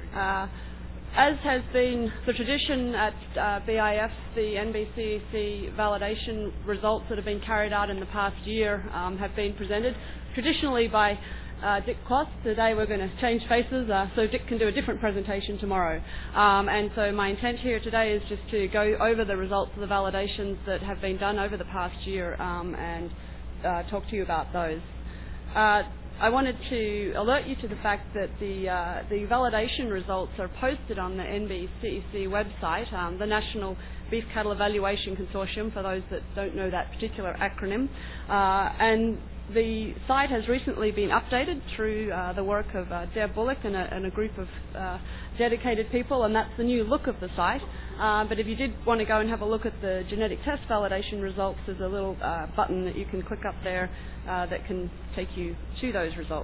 As has been the tradition at BIF, the NBCEC validation results that have been carried out in the past year have been presented traditionally by Dick Kloss. Today we're going to change faces, so Dick can do a different presentation tomorrow. And so my intent here today is just to go over the results of the validations that have been done over the past year and talk to you about those. I wanted to alert you to the fact that the validation results are posted on the NBCEC website, the National Beef Cattle Evaluation Consortium, for those that don't know that particular acronym. And the site has recently been updated through the work of Deb Bullock and a group of dedicated people, and that's the new look of the site. But if you did want to go and have a look at the genetic test validation results, there's a little button that you can click up there that can take you to those results.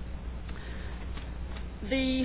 The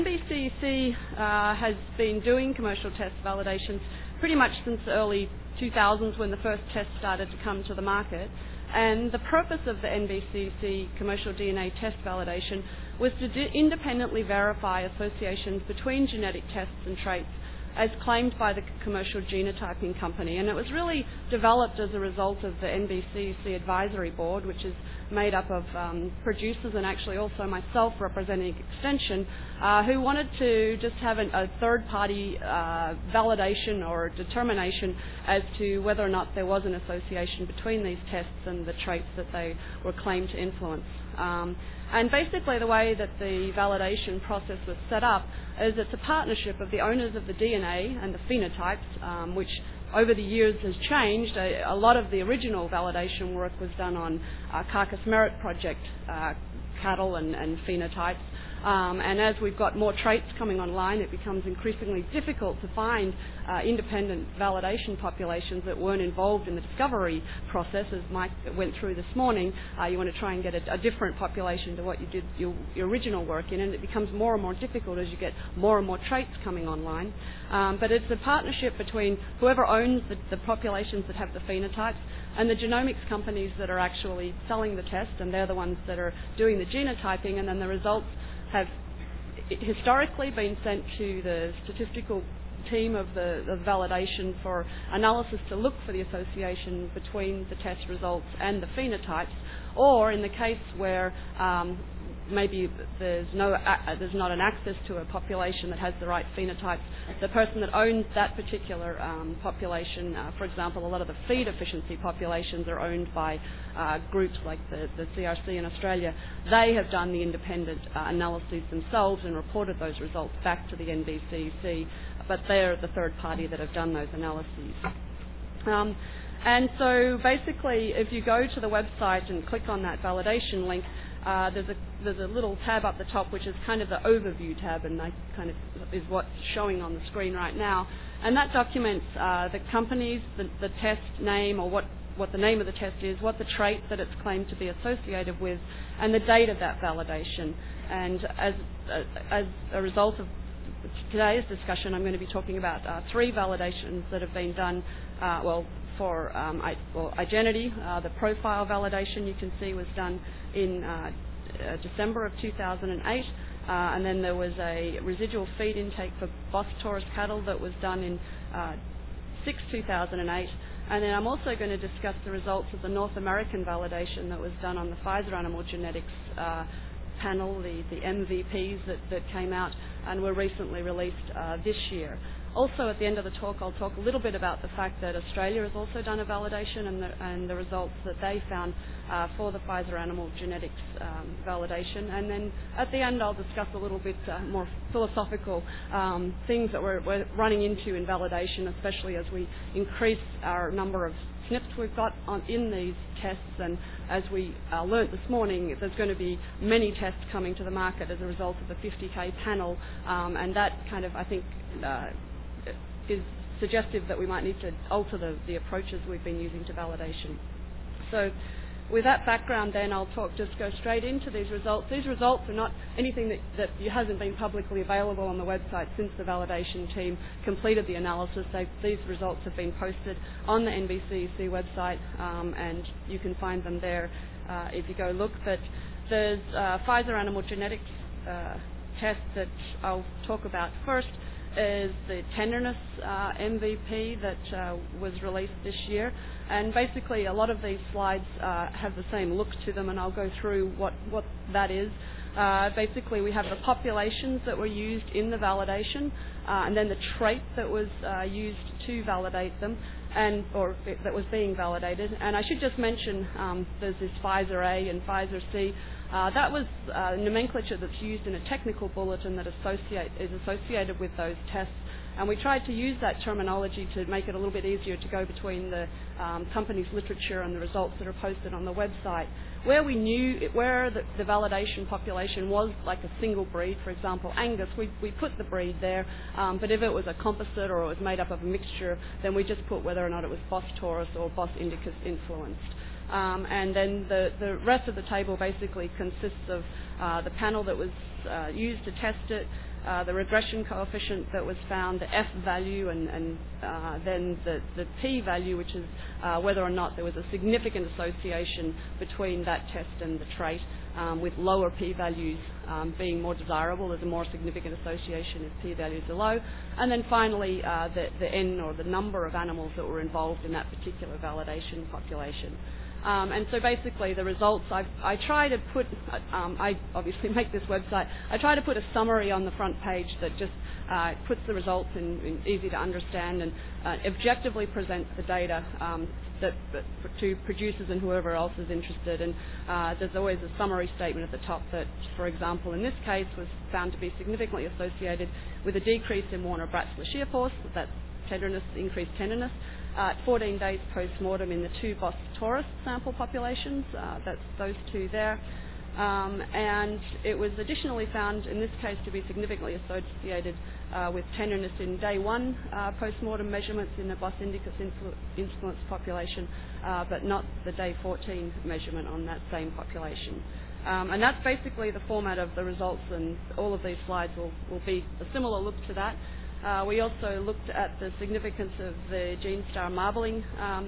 NBCEC has been doing commercial test validations pretty much since the early 2000s when the first tests started to come to the market. And the purpose of the NBCEC commercial DNA test validation was to independently verify associations between genetic tests and traits as claimed by the commercial genotyping company. And it was really developed as a result of the NBCEC advisory board, which is made up of producers and actually also myself representing Extension, who wanted to just have a third-party validation or determination as to whether or not there was an association between these tests and the traits that they were claimed to influence. And basically the way that the validation process was set up is it's a partnership of the owners of the DNA and the phenotypes, which over the years has changed. A lot of the original validation work was done on Carcass Merit Project cattle and phenotypes. And as we've got more traits coming online, it becomes increasingly difficult to find independent validation populations that weren't involved in the discovery process. As Mike went through this morning, you want to try and get a different population to what you did your original work in, and it becomes more and more difficult as you get more and more traits coming online. But it's a partnership between whoever owns the populations that have the phenotypes and the genomics companies that are actually selling the test, and they're the ones that are doing the genotyping, and then the results have historically been sent to the statistical team of the validation for analysis to look for the association between the test results and the phenotypes, or in the case where maybe there's not an access to a population that has the right phenotypes, the person that owns that particular population, for example, a lot of the feed efficiency populations are owned by groups like the CRC in Australia. They have done the independent analyses themselves and reported those results back to the NBCEC, but they're the third party that have done those analyses. And so basically, if you go to the website and click on that validation link, there's a little tab up the top which is kind of the overview tab, and that kind of is what's showing on the screen right now. And that documents the companies, the test name, or what the name of the test is, what the trait that it's claimed to be associated with, and the date of that validation. And as a result of today's discussion, I'm going to be talking about 3 validations that have been done, for Igenity. The profile validation you can see was done in December of 2008, and then there was a residual feed intake for Boss Taurus cattle that was done in 2008, and then I'm also going to discuss the results of the North American validation that was done on the Pfizer Animal Genetics panel, the MVPs that came out and were recently released this year. Also, at the end of the talk, I'll talk a little bit about the fact that Australia has also done a validation and the results that they found for the Pfizer Animal Genetics validation. And then at the end, I'll discuss a little bit more philosophical things that we're running into in validation, especially as we increase our number of SNPs we've got in these tests. And as we learnt this morning, there's going to be many tests coming to the market as a result of the 50K panel, and that kind of, I think, is suggestive that we might need to alter the approaches we've been using to validation. So with that background then, I'll just go straight into these results. These results are not anything that hasn't been publicly available on the website since the validation team completed the analysis. These results have been posted on the NBCEC website, and you can find them there if you go look. But there's Pfizer Animal Genetics test that I'll talk about first is the tenderness MVP that was released this year. And basically a lot of these slides have the same look to them, and I'll go through what that is. Basically we have the populations that were used in the validation, and then the trait that was used to validate them, or that was being validated. And I should just mention there's this Pfizer A and Pfizer C. That was nomenclature that's used in a technical bulletin that is associated with those tests. And we tried to use that terminology to make it a little bit easier to go between the company's literature and the results that are posted on the website. Where we knew where the validation population was like a single breed, for example Angus, we put the breed there, but if it was a composite or it was made up of a mixture, then we just put whether or not it was Bos taurus or Bos indicus influenced. And then the rest of the table basically consists of the panel that was used to test it, the regression coefficient that was found, the F value, and then the P value, which is whether or not there was a significant association between that test and the trait, with lower P values being more desirable. There's a more significant association if P values are low. And then finally, the N, or the number of animals that were involved in that particular validation population. And so basically the results, I try to put, I obviously make this website, I try to put a summary on the front page that just puts the results in easy to understand and objectively presents the data to producers and whoever else is interested. And there's always a summary statement at the top that, for example, in this case was found to be significantly associated with a decrease in Warner-Brats shear force, that's tenderness, increased tenderness, 14 days post-mortem in the 2 Bos taurus sample populations. That's those two there. And it was additionally found in this case to be significantly associated with tenderness in day 1 post-mortem measurements in the Bos indicus influenced population, but not the day 14 measurement on that same population. And that's basically the format of the results, and all of these slides will be a similar look to that. We also looked at the significance of the GeneStar marbling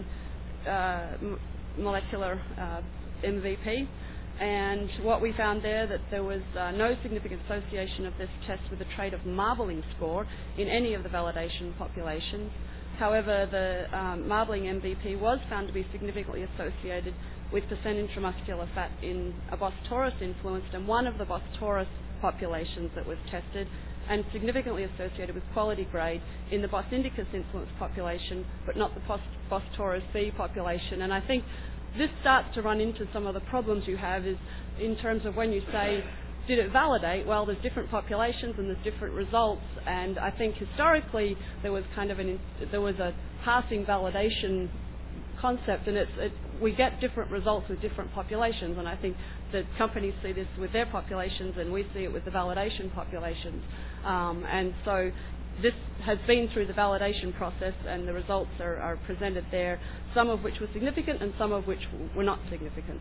molecular MVP, and what we found there that there was no significant association of this test with the trait of marbling score in any of the validation populations. However, the marbling MVP was found to be significantly associated with percent intramuscular fat in a Bos taurus influenced, and one of the Bos taurus populations that was tested, and significantly associated with quality grade in the Bos indicus influenced population, but not the Bos taurus B population. And I think this starts to run into some of the problems you have is in terms of when you say, did it validate? Well, there's different populations and there's different results, and I think historically there was kind of there was a passing validation concept, and we get different results with different populations, and I think the companies see this with their populations and we see it with the validation populations. And so this has been through the validation process, and the results are presented there, some of which were significant and some of which were not significant.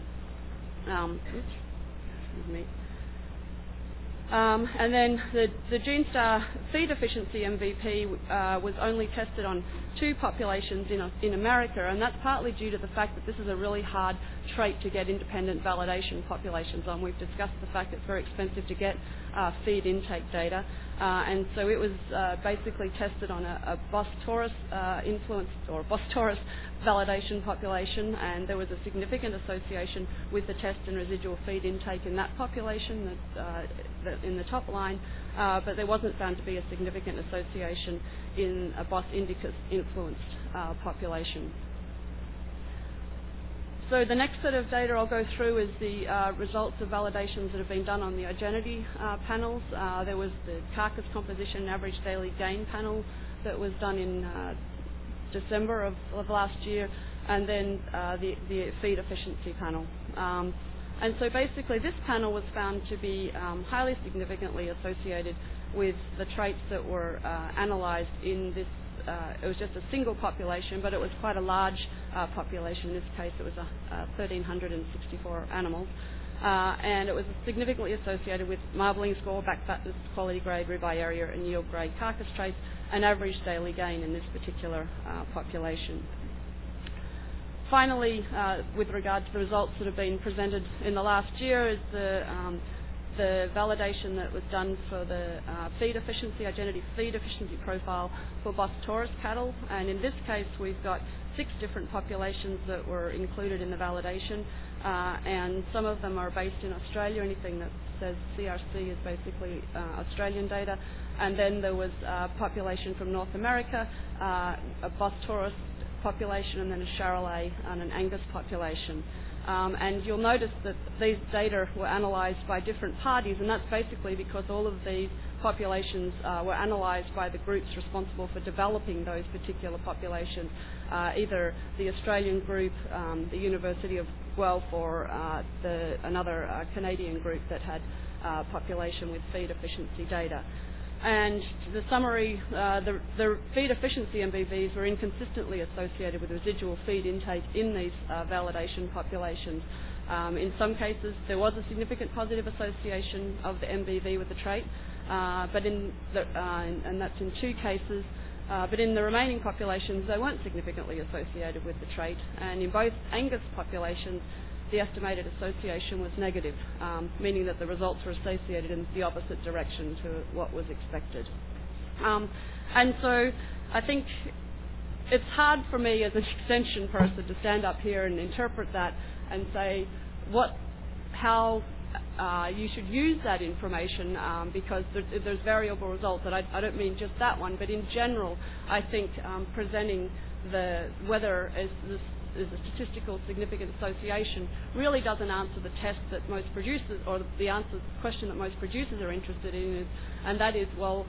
Excuse me. And then the GeneStar feed efficiency MVP was only tested on 2 populations in America, and that's partly due to the fact that this is a really hard trait to get independent validation populations on. We've discussed the fact it's very expensive to get feed intake data, and so it was basically tested on a Bos taurus influenced or Bos taurus validation population, and there was a significant association with the test and residual feed intake in that population that in the top line, but there wasn't found to be a significant association in a Bos indicus influenced population. So the next set of data I'll go through is the results of validations that have been done on the Igenity panels. There was the carcass composition average daily gain panel that was done in December of last year, and then the feed efficiency panel. And so basically this panel was found to be highly significantly associated with the traits that were analysed in this. It was just a single population, but it was quite a large population. In this case it was 1,364 animals. And it was significantly associated with marbling score, back fatness, quality grade, ribeye area and yield grade carcass traits, and average daily gain in this particular population. Finally, with regard to the results that have been presented in the last year, is the the validation that was done for the feed efficiency, identity feed efficiency profile for Bos Taurus cattle. And in this case, we've got 6 different populations that were included in the validation, and some of them are based in Australia. Anything that says CRC is basically Australian data. And then there was a population from North America, a Bos Taurus population, and then a Charolais and an Angus population. And you'll notice that these data were analysed by different parties, and that's basically because all of these populations were analysed by the groups responsible for developing those particular populations, either the Australian group, the University of Guelph, or another Canadian group that had population with feed efficiency data. And the summary, the feed efficiency MBVs were inconsistently associated with residual feed intake in these validation populations. In some cases, there was a significant positive association of the MBV with the trait, and that's in 2 cases. But in the remaining populations, they weren't significantly associated with the trait. And in both Angus populations, the estimated association was negative, meaning that the results were associated in the opposite direction to what was expected. And so I think it's hard for me as an extension person to stand up here and interpret that and say how you should use that information, because there's variable results. And I don't mean just that one, but in general, I think presenting whether is a statistical significant association really doesn't answer the test that most producers, or the question that most producers are interested in, and that is, what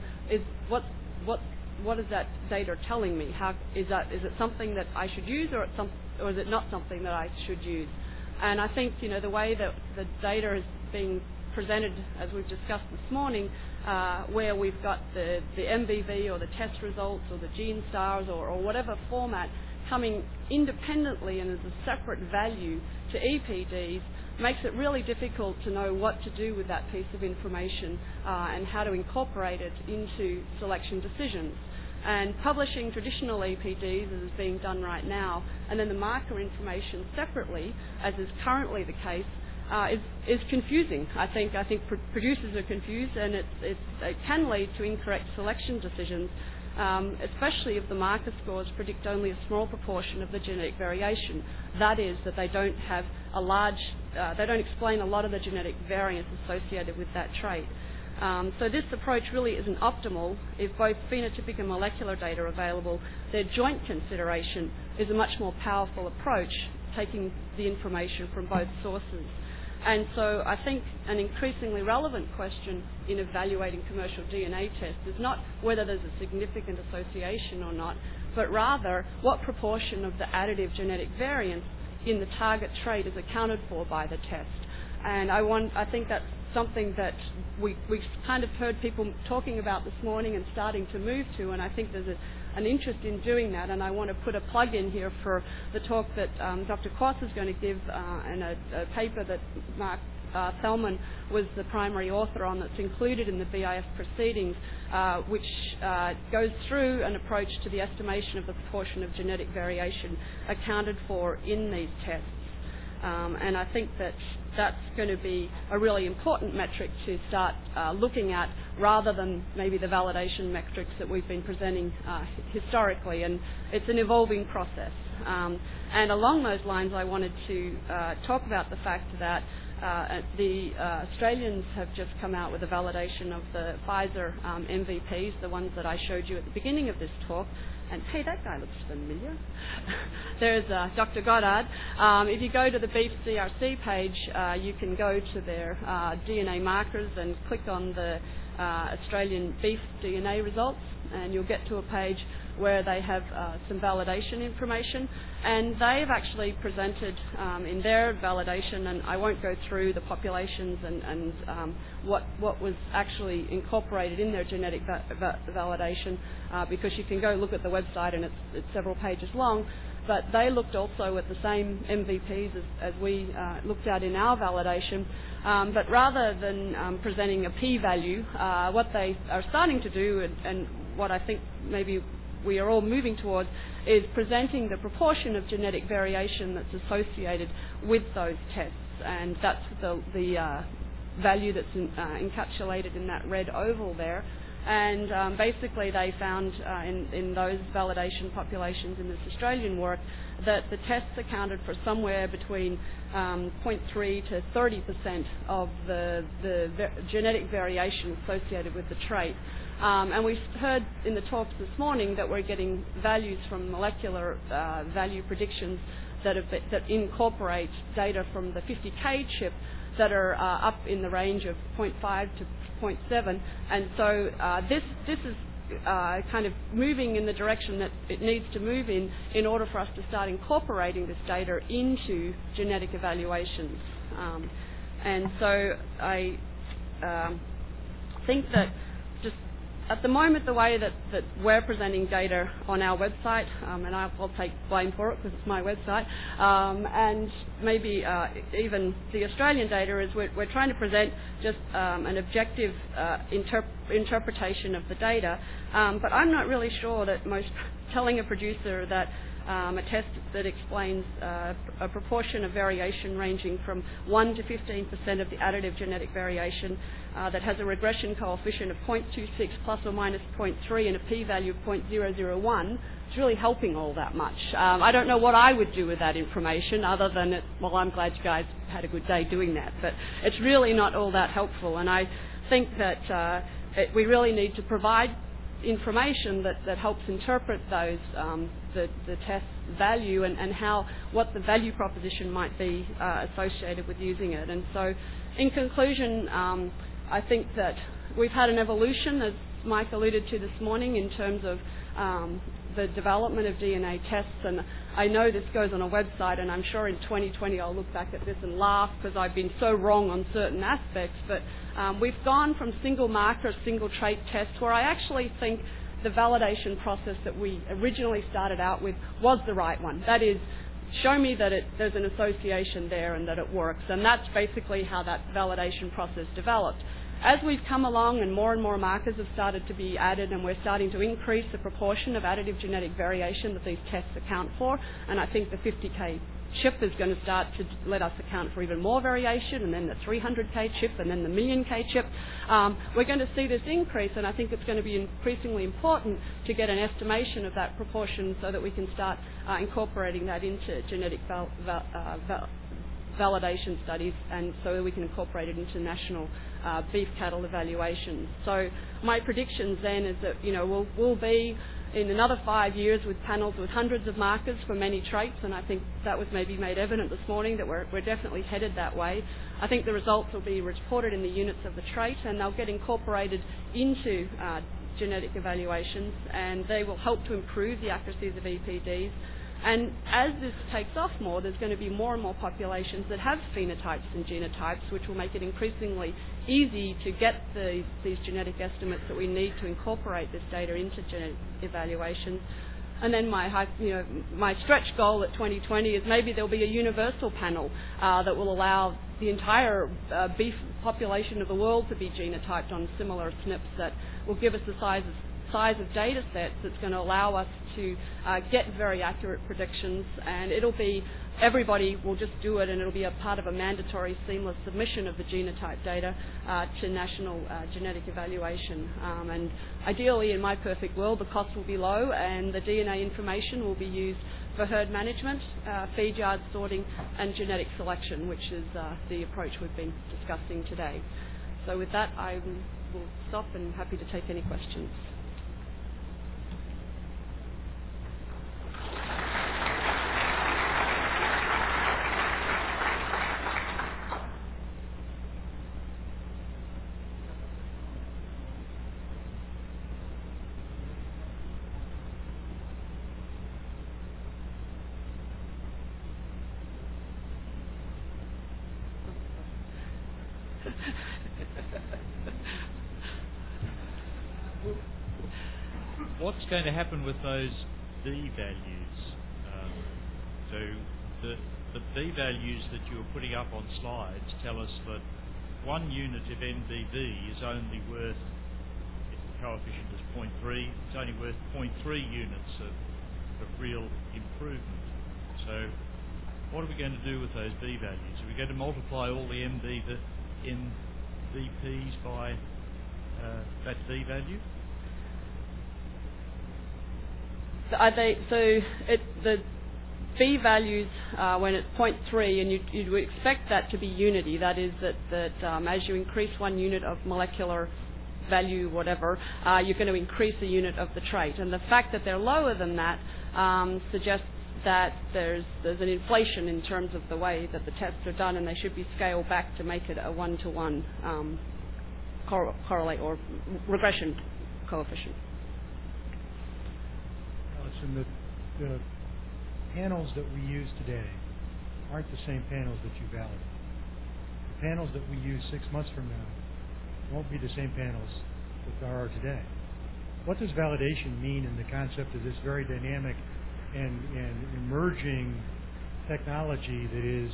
is that data telling me? Is it something that I should use, or is it not something that I should use? And I think the way that the data is being presented, as we've discussed this morning, where we've got the MBV or the test results or the gene stars or whatever format coming independently and as a separate value to EPDs, makes it really difficult to know what to do with that piece of information and how to incorporate it into selection decisions. And publishing traditional EPDs, as is being done right now, and then the marker information separately, as is currently the case, is confusing. I think producers are confused, and it can lead to incorrect selection decisions, especially if the marker scores predict only a small proportion of the genetic variation. That is, that they don't have they don't explain a lot of the genetic variance associated with that trait. So this approach really isn't optimal. If both phenotypic and molecular data are available, their joint consideration is a much more powerful approach, taking the information from both sources. And so I think an increasingly relevant question in evaluating commercial DNA tests is not whether there's a significant association or not, but rather what proportion of the additive genetic variance in the target trait is accounted for by the test. And I think that's something that we've kind of heard people talking about this morning and starting to move to, and I think there's an interest in doing that, and I want to put a plug in here for the talk that Dr. Quass is going to give, and a paper that Mark Thelman was the primary author on, that's included in the BIF proceedings, which goes through an approach to the estimation of the proportion of genetic variation accounted for in these tests. And I think that that's going to be a really important metric to start looking at, rather than maybe the validation metrics that we've been presenting historically. And it's an evolving process. And along those lines, I wanted to talk about the fact that the Australians have just come out with a validation of the Pfizer MVPs, the ones that I showed you at the beginning of this talk. And hey, that guy looks familiar. There's Dr. Goddard. If you go to the Beef CRC page, you can go to their DNA markers and click on the Australian beef DNA results, and you'll get to a page where they have some validation information. And they've actually presented in their validation, and I won't go through the populations and what was actually incorporated in their genetic validation, because you can go look at the website and it's several pages long. But they looked also at the same MVPs as we looked at in our validation. But rather than presenting a p-value, what they are starting to do, and what I think maybe we are all moving towards, is presenting the proportion of genetic variation that's associated with those tests. And that's the value that's encapsulated in that red oval there. And basically they found in those validation populations in this Australian work that the tests accounted for somewhere between 0.3 to 30% of the genetic variation associated with the trait. And we heard in the talks this morning that we're getting values from molecular value predictions that incorporate data from the 50K chip that are up in the range of 0.5 to 0.7, and so this is kind of moving in the direction that it needs to move in order for us to start incorporating this data into genetic evaluations. And so I think that just at the moment, the way that we're presenting data on our website, and I'll take blame for it because it's my website, and maybe even the Australian data, is we're trying to present just an objective interpretation of the data, but I'm not really sure that telling a producer that a test that explains a proportion of variation ranging from 1 to 15% of the additive genetic variation that has a regression coefficient of 0.26 plus or minus 0.3 and a p-value of 0.001 is really helping all that much. I don't know what I would do with that information other than, well, I'm glad you guys had a good day doing that, but it's really not all that helpful, and I think that we really need to provide information that helps interpret those the test value and what the value proposition might be associated with using it. And so, in conclusion, I think that we've had an evolution, as Mike alluded to this morning, in terms of the development of DNA tests, and I know this goes on a website, and I'm sure in 2020 I'll look back at this and laugh because I've been so wrong on certain aspects, but we've gone from single marker, single trait tests, where I actually think the validation process that we originally started out with was the right one. That is, show me that there's an association there and that it works, and that's basically how that validation process developed. As we've come along and more markers have started to be added, and we're starting to increase the proportion of additive genetic variation that these tests account for, and I think the 50K chip is going to start to let us account for even more variation, and then the 300K chip, and then the million-K chip. We're going to see this increase, and I think it's going to be increasingly important to get an estimation of that proportion so that we can start incorporating that into genetic validation studies, and so that we can incorporate it into national beef cattle evaluations. So my predictions then is that we'll be in another 5 years with panels with hundreds of markers for many traits, and I think that was maybe made evident this morning that we're definitely headed that way. I think the results will be reported in the units of the trait, and they'll get incorporated into genetic evaluations, and they will help to improve the accuracies of EPDs. And as this takes off more, there's going to be more and more populations that have phenotypes and genotypes, which will make it increasingly easy to get these genetic estimates that we need to incorporate this data into genetic evaluations. And then my stretch goal at 2020 is maybe there'll be a universal panel that will allow the entire beef population of the world to be genotyped on similar SNPs that will give us the size of data sets that's going to allow us to get very accurate predictions, and everybody will just do it, and it'll be a part of a mandatory seamless submission of the genotype data to national genetic evaluation. And ideally, in my perfect world, the cost will be low, and the DNA information will be used for herd management, feed yard sorting, and genetic selection, which is the approach we've been discussing today. So with that, I will stop and happy to take any questions. What's going to happen with those B values? So the B values that you're putting up on slides tell us that 1 unit of NBV is only worth, if the coefficient is 0.3, it's only worth 0.3 units of real improvement. So what are we going to do with those B values? Are we going to multiply all the VPs by that V value? The V values when it's 0.3, and you'd expect that to be unity. That is that as you increase 1 unit of molecular value, whatever, you're going to increase a unit of the trait. And the fact that they're lower than that suggests that there's an inflation in terms of the way that the tests are done, and they should be scaled back to make it a 1-to-1 correlate or regression coefficient. Alison, the panels that we use today aren't the same panels that you validate. The panels that we use 6 months from now won't be the same panels that there are today. What does validation mean in the concept of this very dynamic and emerging technology that is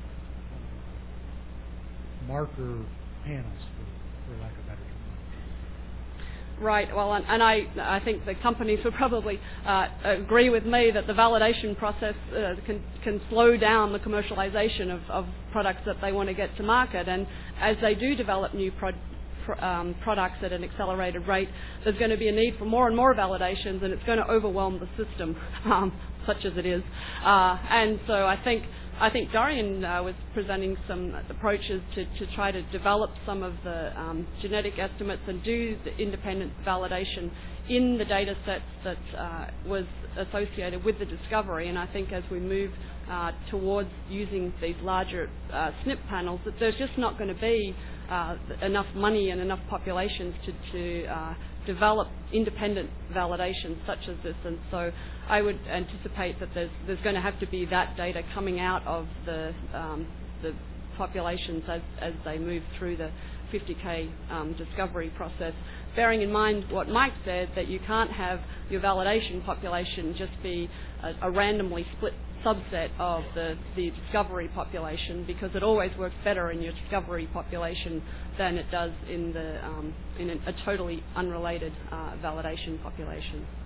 marker panels, for lack of a better term? Right. Well, and I think the companies would probably agree with me that the validation process can slow down the commercialization of products that they want to get to market. And as they do develop new products at an accelerated rate, there's going to be a need for more and more validations, and it's going to overwhelm the system, such as it is. And so I think Dorian was presenting some approaches to try to develop some of the genetic estimates and do the independent validation in the data sets that was associated with the discovery. And I think as we move towards using these larger SNP panels, that there's just not going to be enough money and enough populations to develop independent validations such as this. And so I would anticipate that there's going to have to be that data coming out of the populations as they move through the 50K discovery process, bearing in mind what Mike said, that you can't have your validation population just be a randomly split subset of the discovery population, because it always works better in your discovery population than it does in a totally unrelated validation population.